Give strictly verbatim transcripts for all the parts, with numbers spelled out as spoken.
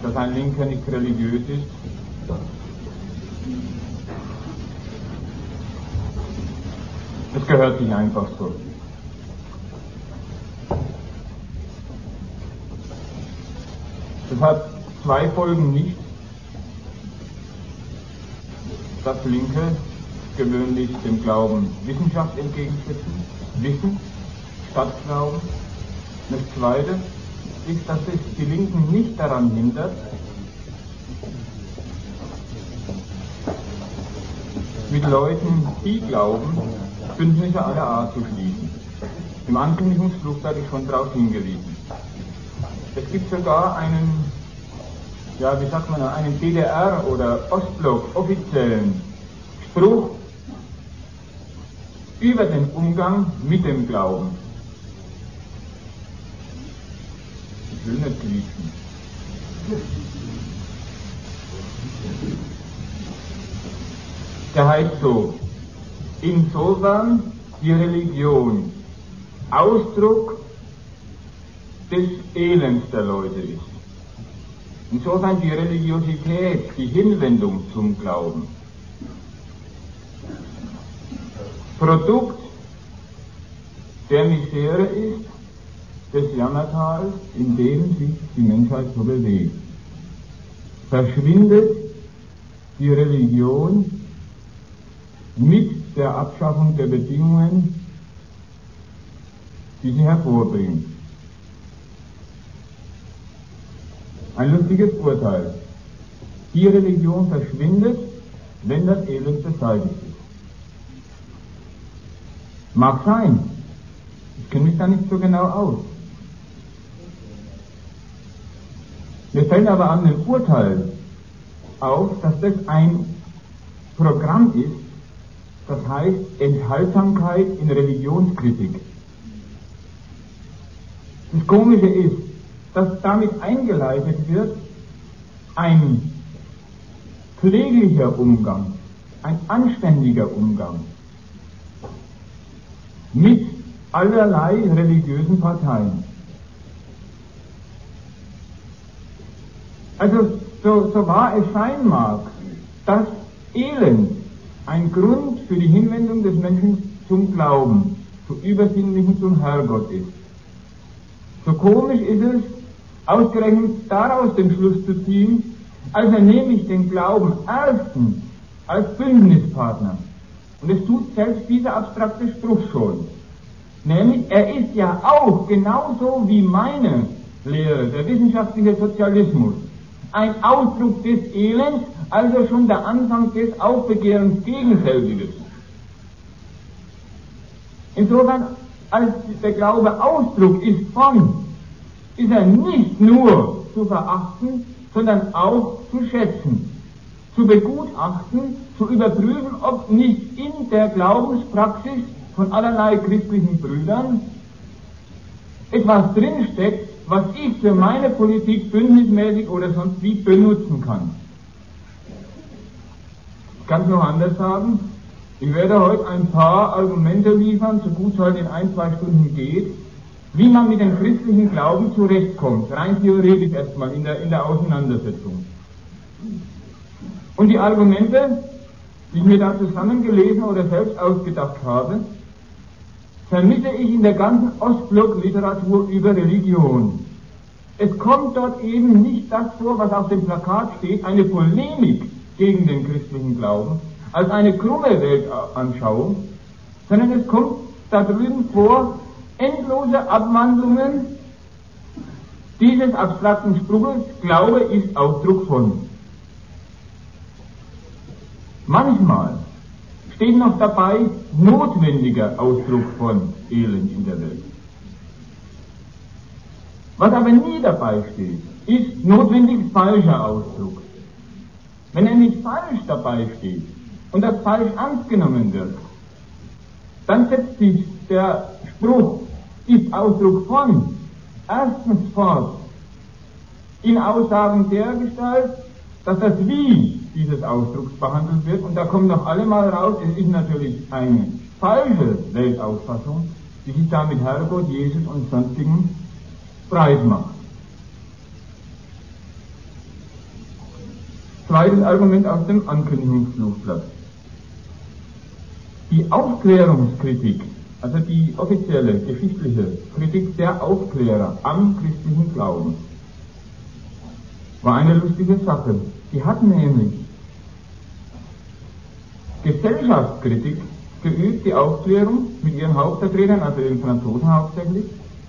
dass ein Linker nicht religiös ist? Das gehört sich einfach so. Das hat zwei Folgen nicht, dass Linke gewöhnlich dem Glauben Wissenschaft entgegensetzen, Wissen statt Glauben. Das Zweite ist, dass es die Linken nicht daran hindert, mit Leuten, die glauben, Bündnisse aller Art zu schließen. Im Ankündigungsflug hatte ich schon darauf hingewiesen. Es gibt sogar einen, ja, wie sagt man, einen D D R- oder Ostblock offiziellen Spruch über den Umgang mit dem Glauben. Ich will nicht quietschen. Der heißt so: Insofern die Religion Ausdruck des Elends der Leute ist. Insofern die Religiosität, die Hinwendung zum Glauben, Produkt der Misere ist, des Jammertals, in dem sich die Menschheit so bewegt. Verschwindet die Religion mit der Abschaffung der Bedingungen, die sie hervorbringt. Ein lustiges Urteil. Die Religion verschwindet, wenn das Elend beseitigt ist. Mag sein. Ich kenne mich da nicht so genau aus. Mir fällt aber an dem Urteil auf, dass das ein Programm ist, das heißt Enthaltsamkeit in Religionskritik. Das Komische ist, dass damit eingeleitet wird ein pfleglicher Umgang, ein anständiger Umgang mit allerlei religiösen Parteien. Also so, so wahr es sein mag, dass Elend ein Grund für die Hinwendung des Menschen zum Glauben, zum Übersinnlichen, zum Herrgott ist. So komisch ist es, ausgerechnet daraus den Schluss zu ziehen, also nehme ich den Glauben erstens als Bündnispartner. Und es tut selbst dieser abstrakte Spruch schon. Nämlich, er ist ja auch genauso wie meine Lehre, der wissenschaftliche Sozialismus, ein Ausdruck des Elends, also schon der Anfang des Aufbegehrens gegen selbiges. Insofern, als der Glaube Ausdruck ist von, ist er nicht nur zu verachten, sondern auch zu schätzen, zu begutachten, zu überprüfen, ob nicht in der Glaubenspraxis von allerlei christlichen Brüdern etwas drinsteckt, was ich für meine Politik bündnismäßig oder sonst wie benutzen kann. Ich kann es noch anders sagen. Ich werde heute ein paar Argumente liefern, so gut es heute in ein, zwei Stunden geht, wie man mit dem christlichen Glauben zurechtkommt, rein theoretisch erstmal in der, in der Auseinandersetzung. Und die Argumente, die ich mir da zusammengelesen oder selbst ausgedacht habe, vermisse ich in der ganzen Ostblock-Literatur über Religion. Es kommt dort eben nicht das vor, was auf dem Plakat steht, eine Polemik gegen den christlichen Glauben, als eine krumme Weltanschauung, sondern es kommt da drüben vor, endlose Abwandlungen dieses abstrakten Spruches, Glaube ist Ausdruck von. Manchmal steht noch dabei, notwendiger Ausdruck von Elend in der Welt. Was aber nie dabei steht, ist notwendig falscher Ausdruck. Wenn er nicht falsch dabei steht und das falsch ernst genommen wird, dann setzt sich der Spruch, ist Ausdruck von, erstens fort in Aussagen der Gestalt, dass das Wie dieses Ausdrucks behandelt wird, und da kommt noch allemal raus, es ist natürlich eine falsche Weltauffassung, die sich da mit Herrgott, Jesus und sonstigen breit macht. Zweites Argument aus dem Ankündigungsflugblatt. Die Aufklärungskritik, also die offizielle, geschichtliche Kritik der Aufklärer am christlichen Glauben, war eine lustige Sache. Die hatten nämlich Gesellschaftskritik geübt, die Aufklärung mit ihren Hauptvertretern, also den Franzosen hauptsächlich,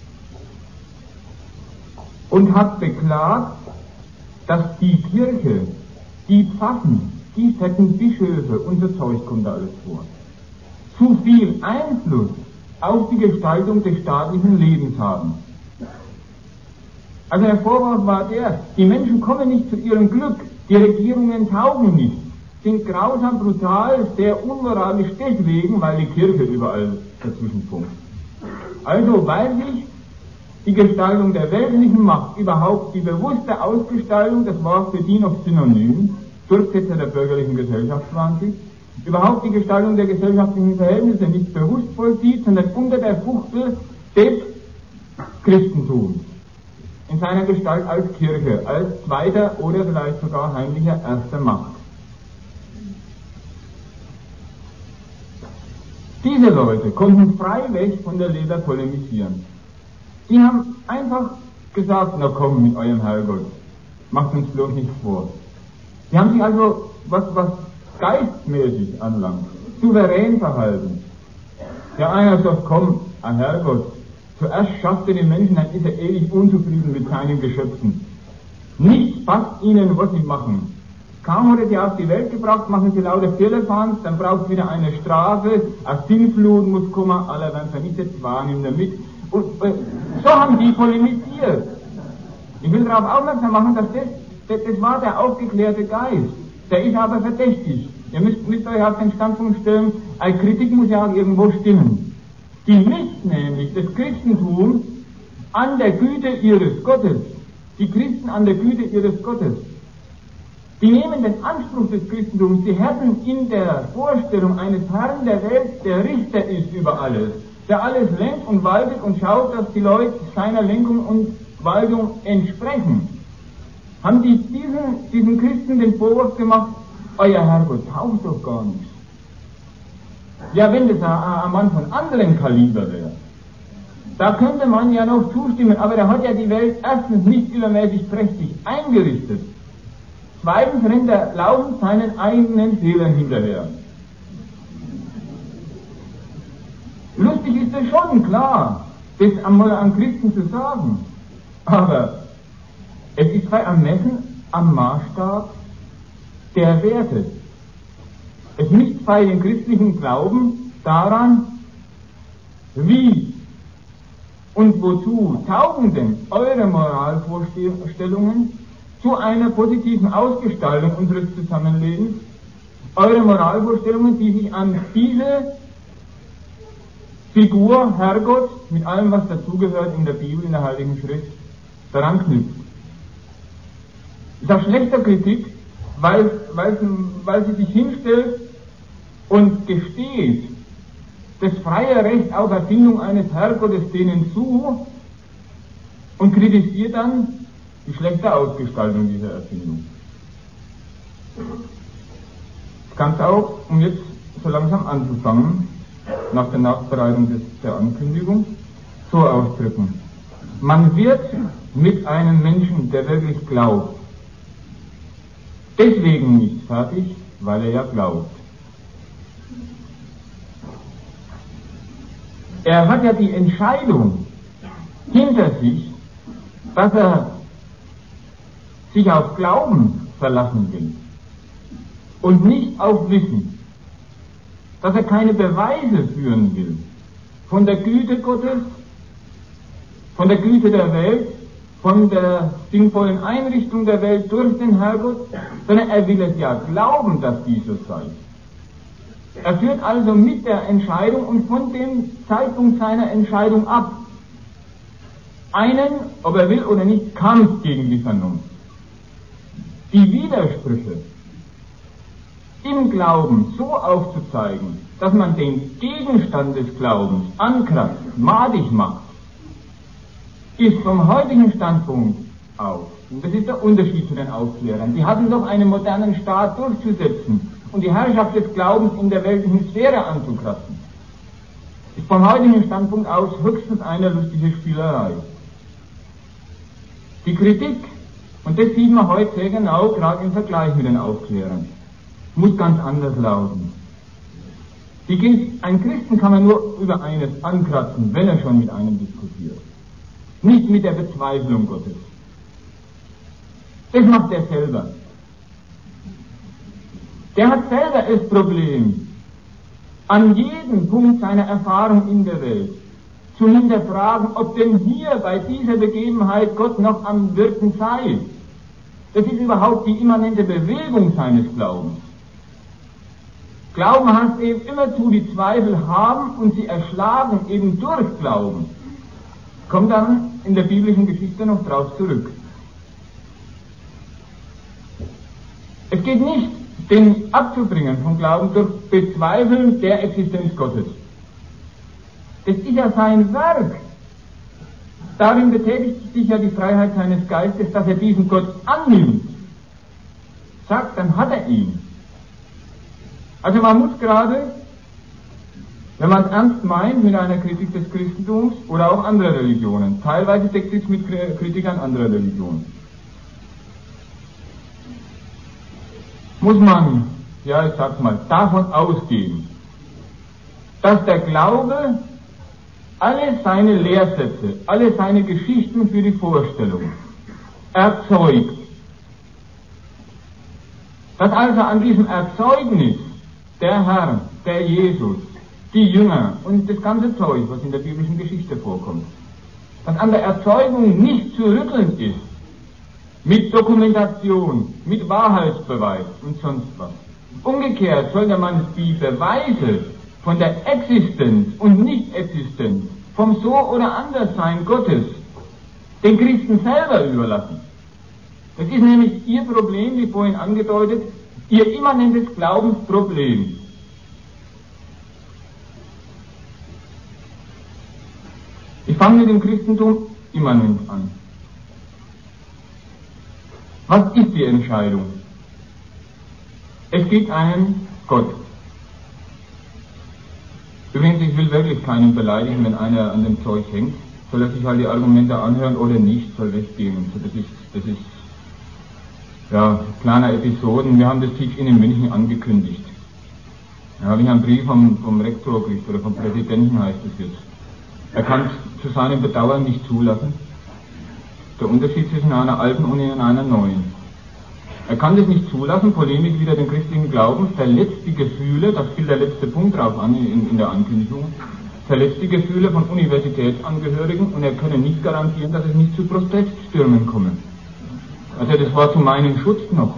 und hat beklagt, dass die Kirche, die Pfaffen, die fetten Bischöfe und so Zeug kommt da alles vor, zu viel Einfluss auf die Gestaltung des staatlichen Lebens haben. Also der Vorwurf war der, die Menschen kommen nicht zu ihrem Glück, die Regierungen taugen nicht, sind grausam, brutal, sehr unmoralisch deswegen, weil die Kirche überall dazwischen funkt. Also weil sich die Gestaltung der weltlichen Macht, überhaupt die bewusste Ausgestaltung, das war für die noch synonym, Durchsetzer der bürgerlichen Gesellschaft waren sie, überhaupt die Gestaltung der gesellschaftlichen Verhältnisse nicht bewusst vollzieht, sondern unter der Fuchtel des Christentums, in seiner Gestalt als Kirche, als zweiter oder vielleicht sogar heimlicher erster Macht. Diese Leute konnten freiweg von der Leber polemisieren. Die haben einfach gesagt, na komm mit eurem Herrgott, macht uns bloß nichts vor. Die haben sich also, was, was geistmäßig anlangt, souverän verhalten. Der eine sagt, komm, ein Herrgott, zuerst schafft er den Menschen, dann ist er ewig unzufrieden mit seinen Geschöpfen. Nichts passt ihnen, was sie machen. Kaum hat er sie auf die Welt gebracht, machen sie lauter Firlefanz, dann braucht es wieder eine Strafe, eine Sinnflut muss kommen, alle werden vernichtet, zwar nimmt er mit. Und äh, so haben die polemisiert. Ich will darauf aufmerksam machen, dass das, das, das war der aufgeklärte Geist. Der ist aber verdächtig. Ihr müsst, müsst euch auf den Standpunkt stellen, eine Kritik muss ja auch irgendwo stimmen. Die misst nämlich das Christentum an der Güte ihres Gottes. Die Christen an der Güte ihres Gottes. Die nehmen den Anspruch des Christentums, sie hätten in der Vorstellung eines Herrn der Welt, der Richter ist über alles, der alles lenkt und waltet und schaut, dass die Leute seiner Lenkung und Waltung entsprechen, haben die diesen, diesen Christen den Vorwurf gemacht, euer Herrgott taugt doch gar nichts. Ja, wenn das ein, ein Mann von anderem Kaliber wäre, da könnte man ja noch zustimmen, aber der hat ja die Welt erstens nicht übermäßig prächtig eingerichtet. Zweitens rennt er laufend seinen eigenen Fehlern hinterher. Lustig ist es schon, klar, das einmal an Christen zu sagen, aber es ist bei Ermessen am Maßstab der Werte. Es misst bei dem christlichen Glauben daran, wie und wozu taugen denn eure Moralvorstellungen zu einer positiven Ausgestaltung unseres Zusammenlebens, eure Moralvorstellungen, die sich an diese Figur, Herrgott, mit allem, was dazugehört in der Bibel, in der Heiligen Schrift, daran knüpft. Ist auch schlechter Kritik, weil, weil, weil sie sich hinstellt und gesteht, das freie Recht auf Erfindung eines Herrgottes denen zu und kritisiert dann die schlechte Ausgestaltung dieser Erfindung. Das Ganze auch, um jetzt so langsam anzufangen, nach der Nachbereitung des, der Ankündigung, so ausdrücken. Man wird mit einem Menschen, der wirklich glaubt, deswegen nicht fertig, weil er ja glaubt. Er hat ja die Entscheidung hinter sich, dass er sich auf Glauben verlassen will und nicht auf Wissen, dass er keine Beweise führen will von der Güte Gottes, von der Güte der Welt, von der sinnvollen Einrichtung der Welt durch den Herrgott, sondern er will es ja glauben, dass dies so sei. Er führt also mit der Entscheidung und von dem Zeitpunkt seiner Entscheidung ab einen, ob er will oder nicht, Kampf gegen die Vernunft. Die Widersprüche im Glauben so aufzuzeigen, dass man den Gegenstand des Glaubens ankratzt, madig macht, ist vom heutigen Standpunkt auf. Und das ist der Unterschied zu den Aufklärern. Die hatten doch einen modernen Staat durchzusetzen und die Herrschaft des Glaubens in der weltlichen Sphäre anzukratzen. Ist vom heutigen Standpunkt aus höchstens eine lustige Spielerei. Die Kritik, und das sieht man heute sehr genau, gerade im Vergleich mit den Aufklärern, muss ganz anders lauten. Die, ein Christen kann man nur über eines ankratzen, wenn er schon mit einem diskutiert. Nicht mit der Bezweiflung Gottes. Das macht er selber. Der hat selber das Problem, an jedem Punkt seiner Erfahrung in der Welt zu hinterfragen, ob denn hier bei dieser Begebenheit Gott noch am Wirken sei. Das ist überhaupt die immanente Bewegung seines Glaubens. Glauben heißt eben immerzu die Zweifel haben und sie erschlagen eben durch Glauben. Kommt dann in der biblischen Geschichte noch drauf zurück. Es geht nicht, den abzubringen vom Glauben durch Bezweifeln der Existenz Gottes. Das ist ja sein Werk. Darin betätigt sich ja die Freiheit seines Geistes, dass er diesen Gott annimmt. Sagt, dann hat er ihn. Also man muss gerade, wenn man es ernst meint mit einer Kritik des Christentums oder auch anderer Religionen, teilweise deckt sich mit Kritik an anderer Religionen, muss man, ja ich sag's mal, davon ausgehen, dass der Glaube alle seine Lehrsätze, alle seine Geschichten für die Vorstellung erzeugt. Dass also an diesem Erzeugnis der Herr, der Jesus, die Jünger und das ganze Zeug, was in der biblischen Geschichte vorkommt, dass an der Erzeugung nicht zu rütteln ist, mit Dokumentation, mit Wahrheitsbeweis und sonst was. Umgekehrt sollte man die Beweise von der Existenz und Nicht-Existenz, vom So- oder Anderssein Gottes, den Christen selber überlassen. Das ist nämlich ihr Problem, wie vorhin angedeutet, ihr immanentes Glaubensproblem. Ich fange mit dem Christentum immanent an. Was ist die Entscheidung? Es gibt einen Gott. Übrigens, ich will wirklich keinen beleidigen, wenn einer an dem Zeug hängt. Soll er sich halt die Argumente anhören oder nicht, soll weggehen. Das ist, das ist, ja, kleiner Episoden. Wir haben das Teach-In in München angekündigt. Da habe ich einen Brief vom, vom Rektor gekriegt, oder vom Präsidenten heißt es jetzt. Er kann es zu seinem Bedauern nicht zulassen. Der Unterschied zwischen einer alten Uni und einer neuen. Er kann das nicht zulassen, Polemik wider den christlichen Glauben, verletzt die Gefühle, das spielt der letzte Punkt drauf an in, in der Ankündigung, verletzt die Gefühle von Universitätsangehörigen und er könne nicht garantieren, dass es nicht zu Proteststürmen komme. Also das war zu meinem Schutz noch.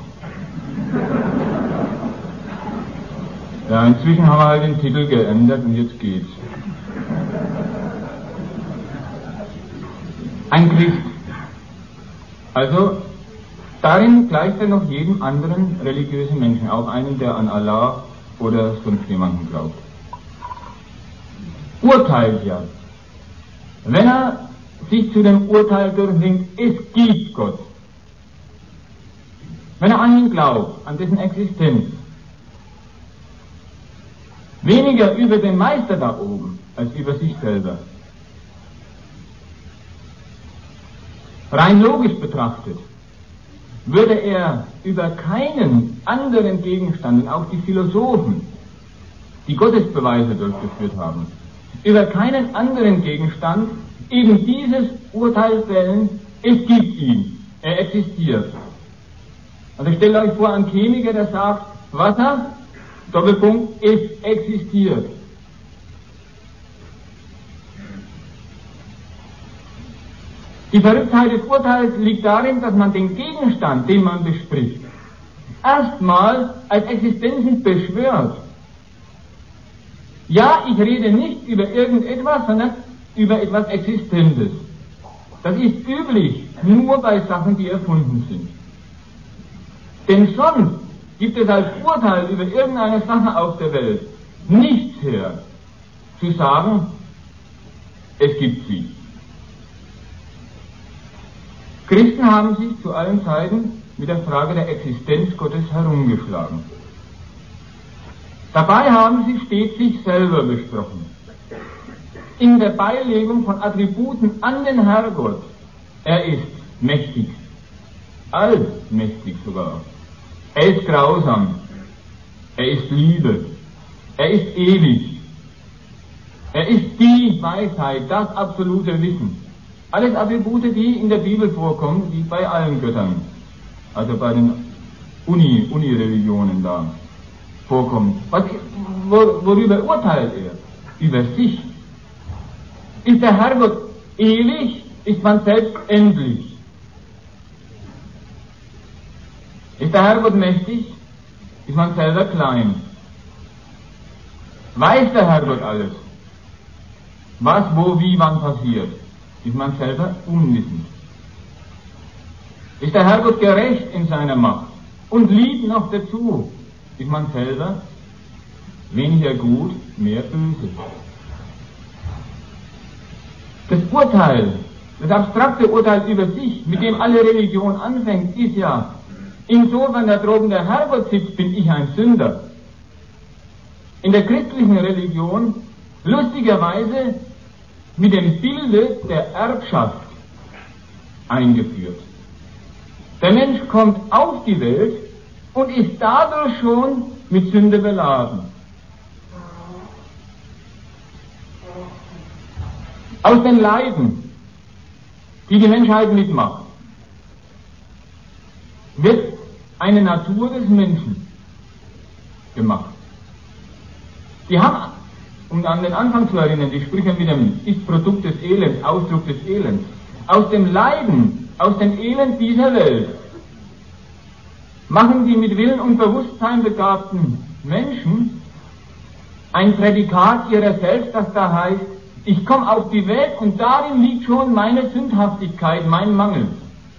Ja, inzwischen haben wir halt den Titel geändert und jetzt geht's. Ein Christ. Also, darin gleicht er noch jedem anderen religiösen Menschen, auch einen, der an Allah oder sonst jemanden glaubt. Urteilt ja. Wenn er sich zu dem Urteil durchringt, es gibt Gott. Wenn er an ihn glaubt, an dessen Existenz, weniger über den Meister da oben, als über sich selber. Rein logisch betrachtet, würde er über keinen anderen Gegenstand, und auch die Philosophen, die Gottesbeweise durchgeführt haben, über keinen anderen Gegenstand eben dieses Urteil fällen, es gibt ihn, er existiert. Also stellt euch vor, ein Chemiker, der sagt, Wasser, Doppelpunkt, es existiert. Die Verrücktheit des Urteils liegt darin, dass man den Gegenstand, den man bespricht, erstmal als existenzend beschwört. Ja, ich rede nicht über irgendetwas, sondern über etwas Existentes. Das ist üblich, nur bei Sachen, die erfunden sind. Denn sonst gibt es als Urteil über irgendeine Sache auf der Welt nichts her, zu sagen, es gibt sie. Christen haben sich zu allen Zeiten mit der Frage der Existenz Gottes herumgeschlagen. Dabei haben sie stets sich selber besprochen. In der Beilegung von Attributen an den Herrgott, er ist mächtig, allmächtig sogar, er ist grausam, er ist Liebe, er ist ewig, er ist die Weisheit, das absolute Wissen. Alles Attribute, die in der Bibel vorkommen, wie bei allen Göttern, also bei den Uni, Uni-Religionen da vorkommen. Was, wor, worüber urteilt er? Über sich. Ist der Herrgott ewig, ist man selbst endlich. Ist der Herrgott mächtig, ist man selber klein. Weiß der Herrgott alles? Was, wo, wie, wann passiert, ist man selber unwissend. Ist der Herrgott gerecht in seiner Macht und liebt noch dazu, ist man selber weniger gut, mehr böse. Das Urteil, das abstrakte Urteil über sich, mit dem alle Religion anfängt, ist ja, insofern da droben der Herrgott sitzt, bin ich ein Sünder. In der christlichen Religion lustigerweise mit dem Bilde der Erbschaft eingeführt. Der Mensch kommt auf die Welt und ist dadurch schon mit Sünde beladen. Aus den Leiden, die die Menschheit mitmacht, wird eine Natur des Menschen gemacht. Die haben, um an den Anfang zu erinnern, die Sprüche mit dem ist Produkt des Elends, Ausdruck des Elends. Aus dem Leiden, aus dem Elend dieser Welt machen die mit Willen und Bewusstsein begabten Menschen ein Prädikat ihrer selbst, das da heißt, ich komme auf die Welt und darin liegt schon meine Sündhaftigkeit, mein Mangel.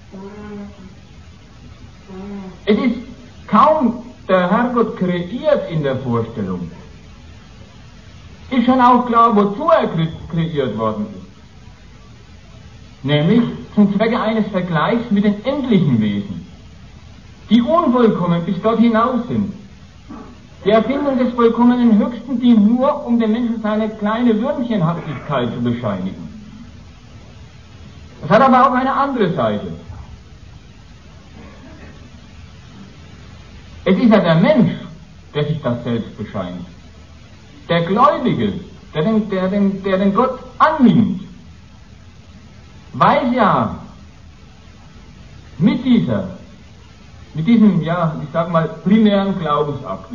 Es ist kaum der Herrgott kreiert in der Vorstellung. Ist schon auch klar, wozu er kreiert worden ist. Nämlich zum Zwecke eines Vergleichs mit den endlichen Wesen, die unvollkommen bis dort hinaus sind. Die Erfindung des vollkommenen Höchsten dient nur, um dem Menschen seine kleine Würmchenhaftigkeit zu bescheinigen. Das hat aber auch eine andere Seite. Es ist ja der Mensch, der sich das selbst bescheinigt. Der Gläubige, der den, der den, der den Gott annimmt, weiß ja mit dieser, mit diesem, ja, ich sag mal, primären Glaubensakt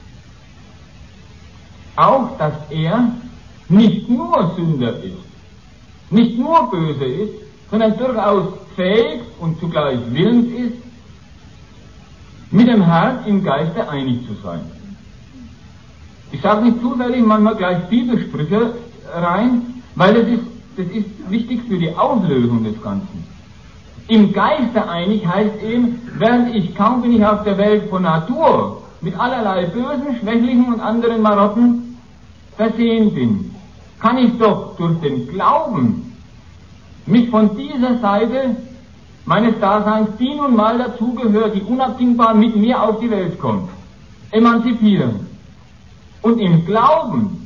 auch, dass er nicht nur Sünder ist, nicht nur böse ist, sondern durchaus fähig und zugleich willens ist, mit dem Herrn im Geiste einig zu sein. Ich sage nicht zufällig manchmal gleich Bibelsprüche rein, weil das ist, das ist wichtig für die Auslösung des Ganzen. Im Geiste einig heißt eben, während ich kaum bin ich auf der Welt von Natur mit allerlei bösen, schwächlichen und anderen Marotten versehen bin, kann ich doch durch den Glauben mich von dieser Seite meines Daseins, die nun mal dazugehört, die unabdingbar mit mir auf die Welt kommt, emanzipieren. Und im Glauben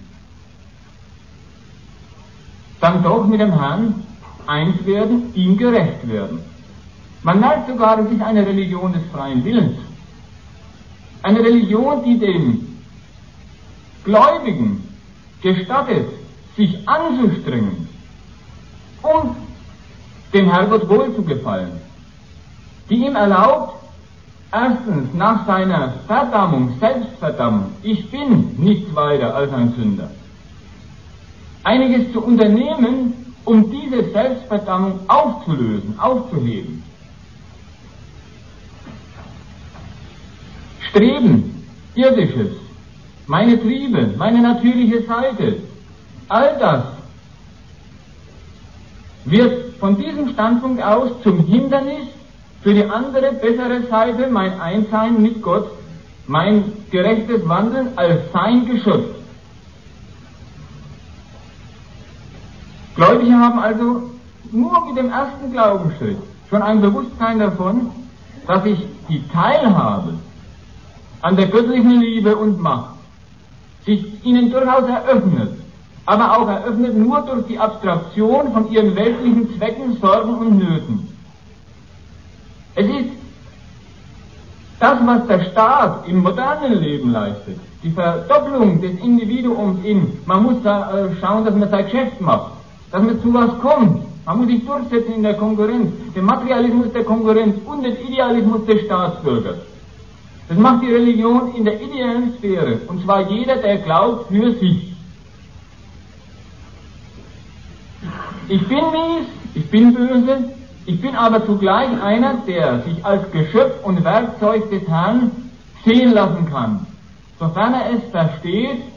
dann doch mit dem Herrn eins werden, ihm gerecht werden. Man merkt sogar, es ist eine Religion des freien Willens. Eine Religion, die dem Gläubigen gestattet, sich anzustrengen, um dem Herrgott wohl zu gefallen. Die ihm erlaubt, erstens nach seiner Verdammung, Selbstverdammung, ich bin nichts weiter als ein Sünder, einiges zu unternehmen, um diese Selbstverdammung aufzulösen, aufzuheben. Streben, Irdisches, meine Triebe, meine natürliche Seite, all das wird von diesem Standpunkt aus zum Hindernis für die andere, bessere Seite, mein Einsein mit Gott, mein gerechtes Wandeln als sein Geschöpf. Gläubige haben also nur mit dem ersten Glaubensschritt schon ein Bewusstsein davon, dass sich die Teilhabe an der göttlichen Liebe und Macht sich ihnen durchaus eröffnet, aber auch eröffnet nur durch die Abstraktion von ihren weltlichen Zwecken, Sorgen und Nöten. Es ist das, was der Staat im modernen Leben leistet, die Verdopplung des Individuums in, man muss da äh, schauen, dass man sein Geschäft macht, dass man zu was kommt, man muss sich durchsetzen in der Konkurrenz, den Materialismus der Konkurrenz und den Idealismus des Staatsbürgers. Das macht die Religion in der ideellen Sphäre, und zwar jeder, der glaubt, für sich. Ich bin mies, ich bin böse, ich bin aber zugleich einer, der sich als Geschöpf und Werkzeug des Herrn sehen lassen kann, sofern er es versteht,